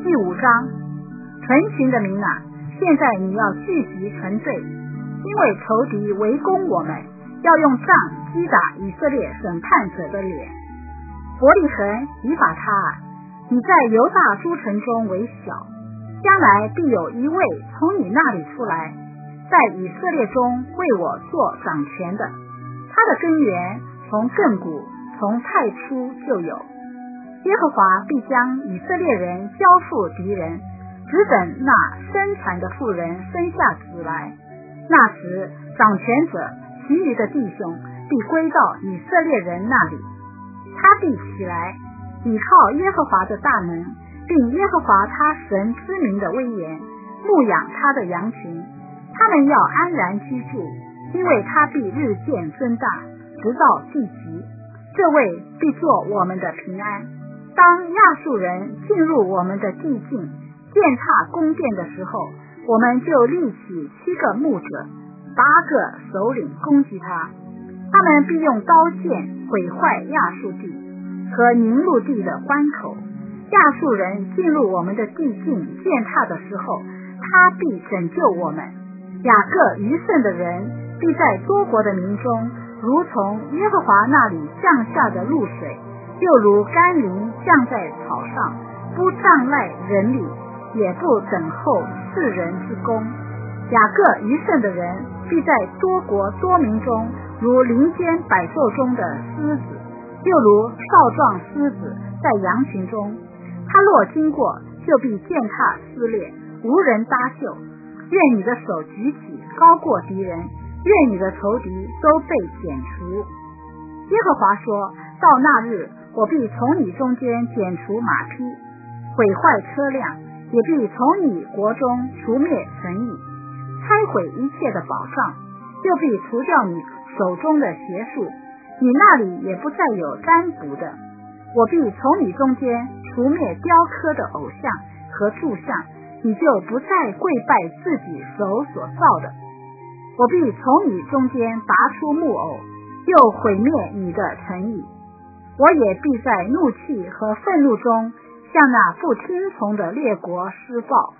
第5章，成群的民啊，现在你要聚集成队，因为仇敌围攻我们，要用杖击打以色列审判者的脸。伯利恒以法他啊，你在犹大诸城中为小，将来必有一位从你那里出来，在以色列中为我做掌权的，他的根源从亘古，从太初就有。耶和华必将以色列人交付敌人，只等那生产的妇人生下子来。那时掌权者其余的弟兄必归到以色列人那里，他必起来倚靠耶和华的大能，并耶和华他神之名的威严，牧养他的羊群。他们要安然居住，因为他必日渐增大，直到地极。这位必做我们的平安。当亚述人进入我们的地境，践踏宫殿的时候，我们就立起7个牧者，8个首领攻击他。他们必用刀剑毁坏亚述地和宁录地的关口。亚述人进入我们的地境践踏的时候，他必拯救我们。雅各余剩的人必在多国的民中，如从耶和华那里降下的露水，又如甘霖降在草上，不障碍人理，也不等候世人之功。雅各余剩的人必在多国多民中，如林间百兽中的狮子，又如少壮狮子在羊群中。他若经过，就必践踏撕裂，无人搭救。愿你的手举起，高过敌人，愿你的仇敌都被剪除。耶和华说，到那日，我必从你中间剪除马匹，毁坏车辆，也必从你国中除灭城邑，拆毁一切的宝藏，又必除掉你手中的邪术，你那里也不再有占卜的。我必从你中间除灭雕刻的偶像和柱像，你就不再跪拜自己手所造的。我必从你中间拔出木偶，又毁灭你的城邑。我也必在怒气和愤怒中向那不听从的列国施报。